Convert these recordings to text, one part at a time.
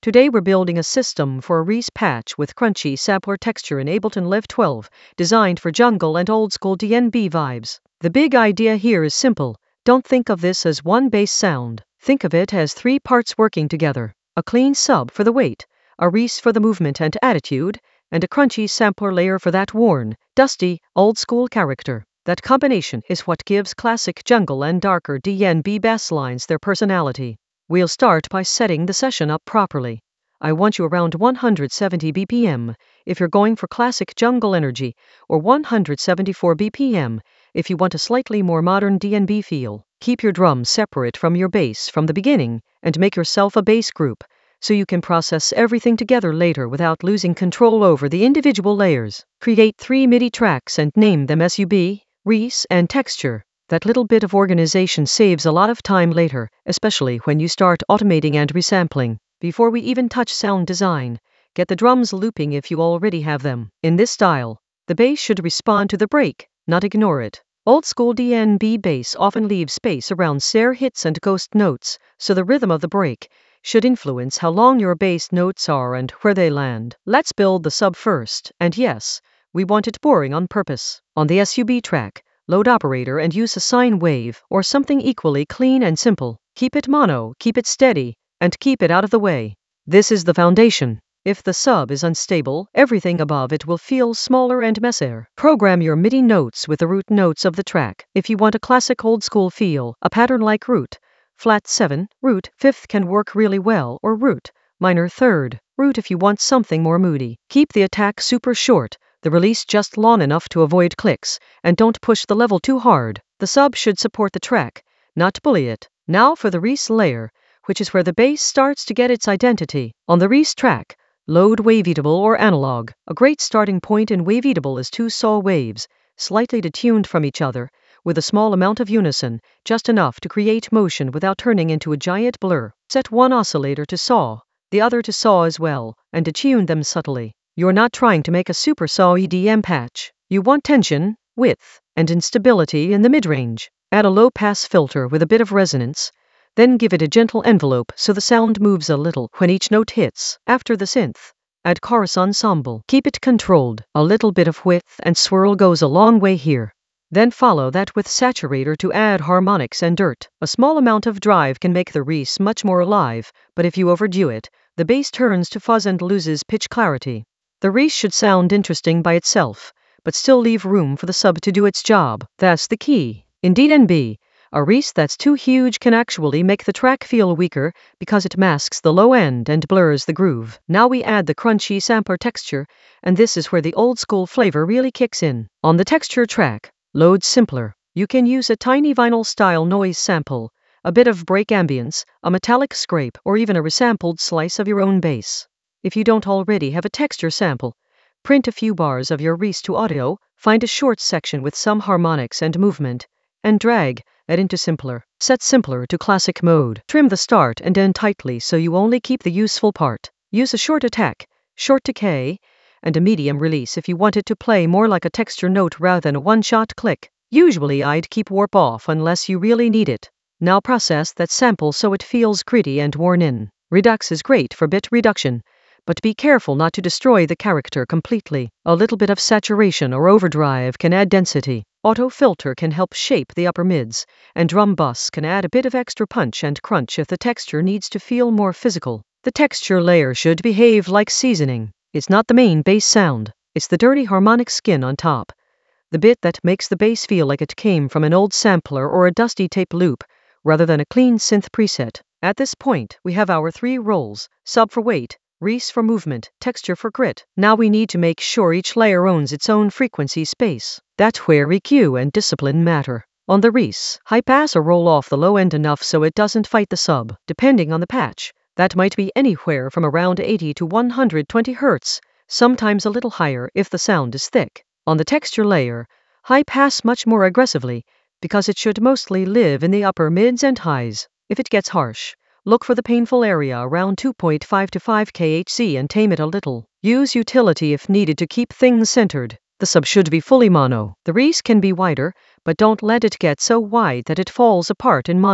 Today we're building a system for a Reese patch with crunchy sampler texture in Ableton Live 12, designed for jungle and old school DnB vibes. The big idea here is simple. Don't think of this as one bass sound. Think of it as three parts working together. A clean sub for the weight, a Reese for the movement and attitude, and a crunchy sampler layer for that worn, dusty, old school character. That combination is what gives classic jungle and darker DnB bass lines their personality. We'll start by setting the session up properly. I want you around 170 BPM if you're going for classic jungle energy, or 174 BPM if you want a slightly more modern DnB feel. Keep your drums separate from your bass from the beginning and make yourself a bass group so you can process everything together later without losing control over the individual layers. Create 3 MIDI tracks and name them SUB, Reese, and Texture. That little bit of organization saves a lot of time later, especially when you start automating and resampling. Before we even touch sound design, get the drums looping if you already have them. In this style, the bass should respond to the break, not ignore it. Old school DnB bass often leaves space around snare hits and ghost notes, so the rhythm of the break should influence how long your bass notes are and where they land. Let's build the sub first, and yes, we want it boring on purpose. On the SUB track, load operator and use a sine wave or something equally clean and simple. Keep it mono, keep it steady, and keep it out of the way. This is the foundation. If the sub is unstable, everything above it will feel smaller and messier. Program your MIDI notes with the root notes of the track. If you want a classic old school feel, a pattern like root, flat 7, root 5th can work really well, or root, minor 3rd, root if you want something more moody. Keep the attack super short, the release just long enough to avoid clicks, and don't push the level too hard. The sub should support the track, not bully it. Now for the Reese layer, which is where the bass starts to get its identity. On the Reese track, load Waveatable or analog. A great starting point in Waveatable is 2 saw waves, slightly detuned from each other, with a small amount of unison, just enough to create motion without turning into a giant blur. Set one oscillator to saw, the other to saw as well, and detune them subtly. You're not trying to make a super saw EDM patch. You want tension, width, and instability in the mid-range. Add a low-pass filter with a bit of resonance, then give it a gentle envelope so the sound moves a little when each note hits. After the synth, add chorus ensemble. Keep it controlled. A little bit of width and swirl goes a long way here. Then follow that with saturator to add harmonics and dirt. A small amount of drive can make the Reese much more alive, but if you overdo it, the bass turns to fuzz and loses pitch clarity. The Reese should sound interesting by itself, but still leave room for the sub to do its job. That's the key. In DnB, a Reese that's too huge can actually make the track feel weaker because it masks the low end and blurs the groove. Now we add the crunchy sampler texture, and this is where the old school flavor really kicks in. On the texture track, load Simpler. You can use a tiny vinyl style noise sample, a bit of break ambience, a metallic scrape, or even a resampled slice of your own bass. If you don't already have a texture sample, print a few bars of your Reese to audio, find a short section with some harmonics and movement, and drag it into Simpler. Set Simpler to classic mode. Trim the start and end tightly so you only keep the useful part. Use a short attack, short decay, and a medium release if you want it to play more like a texture note rather than a one-shot click. Usually I'd keep warp off unless you really need it. Now process that sample so it feels gritty and worn in. Redux is great for bit reduction, but be careful not to destroy the character completely. A little bit of saturation or overdrive can add density. Auto filter can help shape the upper mids, and drum bus can add a bit of extra punch and crunch if the texture needs to feel more physical. The texture layer should behave like seasoning. It's not the main bass sound, it's the dirty harmonic skin on top. The bit that makes the bass feel like it came from an old sampler or a dusty tape loop, rather than a clean synth preset. At this point, we have our 3 roles: sub for weight, Reese for movement, texture for grit. Now we need to make sure each layer owns its own frequency space. That's where EQ and discipline matter. On the Reese, high pass or roll off the low end enough so it doesn't fight the sub. Depending on the patch, that might be anywhere from around 80 to 120 Hz, sometimes a little higher if the sound is thick. On the texture layer, high pass much more aggressively because it should mostly live in the upper mids and highs. If it gets harsh, look for the painful area around 2.5 to 5 kHz and tame it a little. Use utility if needed to keep things centered. The sub should be fully mono. The Reese can be wider, but don't let it get so wide that it falls apart in mono.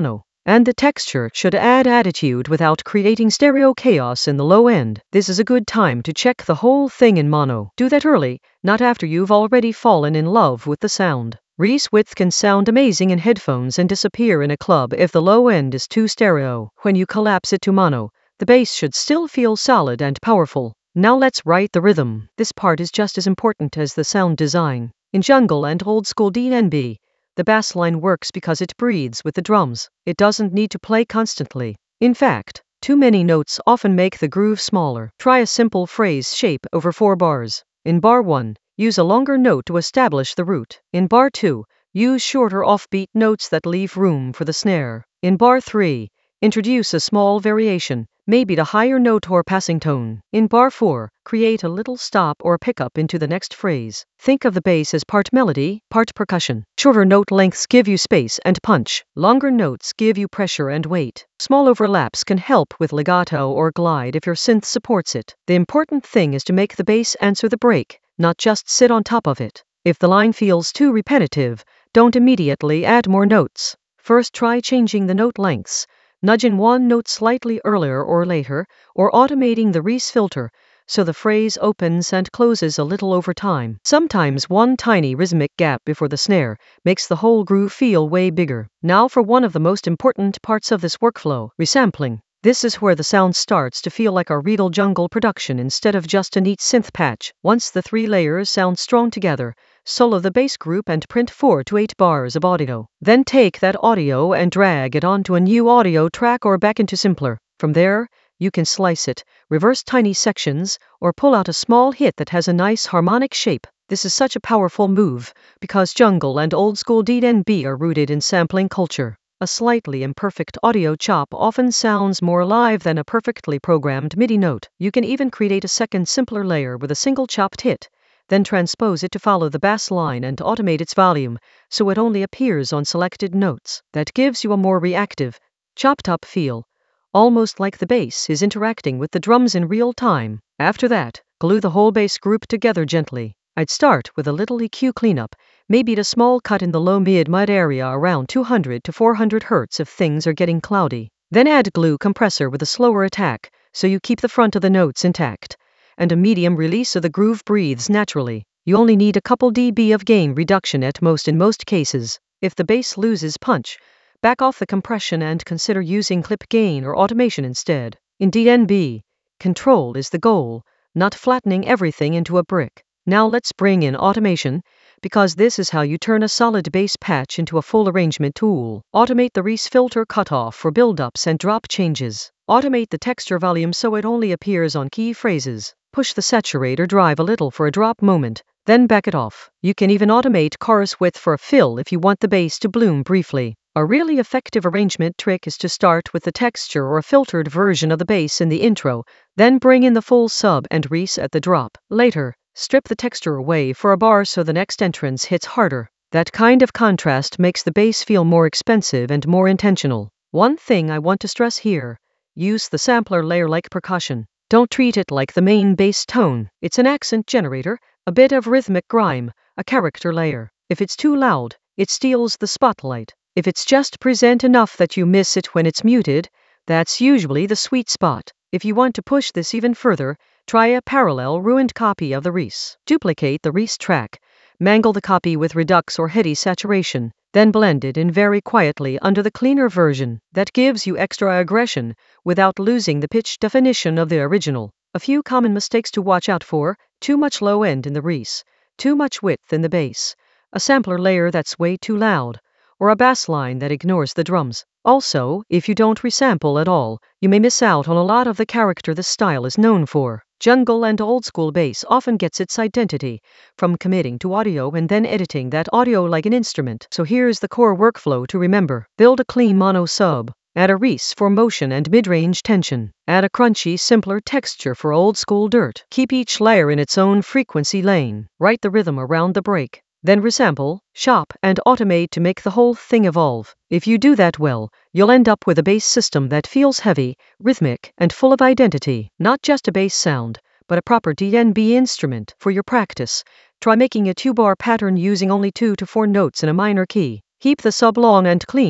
And the texture should add attitude without creating stereo chaos in the low end. This is a good time to check the whole thing in mono. Do that early, not after you've already fallen in love with the sound. Reese width can sound amazing in headphones and disappear in a club if the low end is too stereo. When you collapse it to mono, the bass should still feel solid and powerful. Now let's write the rhythm. This part is just as important as the sound design. In jungle and old school D&B, the bass line works because it breathes with the drums. It doesn't need to play constantly. In fact, too many notes often make the groove smaller. Try a simple phrase shape over 4 bars. In bar 1, use a longer note to establish the root. In bar 2, use shorter offbeat notes that leave room for the snare. In bar 3, introduce a small variation, maybe the higher note or passing tone. In bar 4, create a little stop or pickup into the next phrase. Think of the bass as part melody, part percussion. Shorter note lengths give you space and punch. Longer notes give you pressure and weight. Small overlaps can help with legato or glide if your synth supports it. The important thing is to make the bass answer the break, not just sit on top of it. If the line feels too repetitive, don't immediately add more notes. First try changing the note lengths, nudging one note slightly earlier or later, or automating the Reese filter so the phrase opens and closes a little over time. Sometimes one tiny rhythmic gap before the snare makes the whole groove feel way bigger. Now for one of the most important parts of this workflow, resampling. This is where the sound starts to feel like a real jungle production instead of just a neat synth patch. Once the 3 layers sound strong together, solo the bass group and print 4 to 8 bars of audio. Then take that audio and drag it onto a new audio track or back into Simpler. From there, you can slice it, reverse tiny sections, or pull out a small hit that has a nice harmonic shape. This is such a powerful move, because jungle and old school D&B are rooted in sampling culture. A slightly imperfect audio chop often sounds more alive than a perfectly programmed MIDI note. You can even create a second simpler layer with a single chopped hit, then transpose it to follow the bass line and automate its volume, so it only appears on selected notes. That gives you a more reactive, chopped-up feel, almost like the bass is interacting with the drums in real time. After that, glue the whole bass group together gently. I'd start with a little EQ cleanup, maybe a small cut in the low mid area around 200 to 400 Hz if things are getting cloudy. Then add glue compressor with a slower attack, so you keep the front of the notes intact, and a medium release so the groove breathes naturally. You only need a couple dB of gain reduction at most in most cases. If the bass loses punch, back off the compression and consider using clip gain or automation instead. In D&B, control is the goal, not flattening everything into a brick. Now let's bring in automation, because this is how you turn a solid bass patch into a full arrangement tool. Automate the Reese filter cutoff for build-ups and drop changes. Automate the texture volume so it only appears on key phrases. Push the saturator drive a little for a drop moment, then back it off. You can even automate chorus width for a fill if you want the bass to bloom briefly. A really effective arrangement trick is to start with the texture or a filtered version of the bass in the intro, then bring in the full sub and Reese at the drop. Later, strip the texture away for a bar so the next entrance hits harder. That kind of contrast makes the bass feel more expensive and more intentional. One thing I want to stress here, use the sampler layer like percussion. Don't treat it like the main bass tone. It's an accent generator, a bit of rhythmic grime, a character layer. If it's too loud, it steals the spotlight. If it's just present enough that you miss it when it's muted, that's usually the sweet spot. If you want to push this even further, try a parallel ruined copy of the Reese. Duplicate the Reese track, mangle the copy with redux or heady saturation, then blend it in very quietly under the cleaner version. That gives you extra aggression without losing the pitch definition of the original. A few common mistakes to watch out for: too much low end in the Reese, too much width in the bass, a sampler layer that's way too loud, or a bass line that ignores the drums. Also, if you don't resample at all, you may miss out on a lot of the character this style is known for. Jungle and old school bass often gets its identity from committing to audio and then editing that audio like an instrument. So here's the core workflow to remember. Build a clean mono sub. Add a Reese for motion and mid-range tension. Add a crunchy, simpler texture for old school dirt. Keep each layer in its own frequency lane. Write the rhythm around the break. Then resample, shop, and automate to make the whole thing evolve. If you do that well, you'll end up with a bass system that feels heavy, rhythmic, and full of identity. Not just a bass sound, but a proper D&B instrument. For your practice, try making a 2-bar pattern using only 2 to 4 notes in a minor key. Keep the sub long and clean,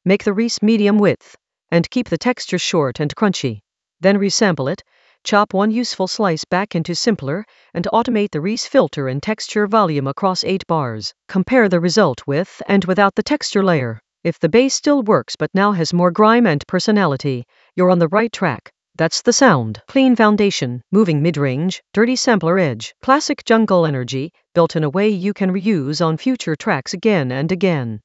Make the Reese medium width, and keep the texture short and crunchy. Then resample it, chop one useful slice back into simpler, and automate the Reese filter and texture volume across 8 bars. Compare the result with and without the texture layer. If the base still works but now has more grime and personality, you're on the right track. That's the sound. Clean foundation, moving mid-range, dirty sampler edge. Classic Jungle energy, built in a way you can reuse on future tracks again and again.